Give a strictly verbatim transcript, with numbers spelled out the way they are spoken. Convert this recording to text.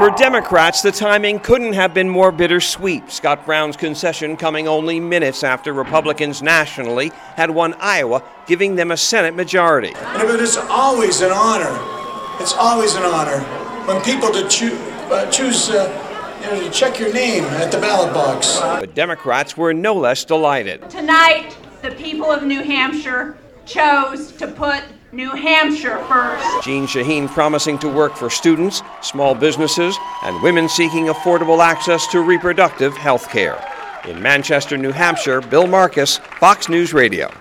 For Democrats, the timing couldn't have been more bittersweet. Scott Brown's concession coming only minutes after Republicans nationally had won Iowa, giving them a Senate majority. But it's always an honor. It's always an honor when people to choo- uh, choose uh, you know, to check your name at the ballot box. But Democrats were no less delighted. Tonight, the people of New Hampshire chose to put New Hampshire first. Jeanne Shaheen promising to work for students, small businesses, and women seeking affordable access to reproductive health care. In Manchester, New Hampshire, Bill Marcus, Fox News Radio.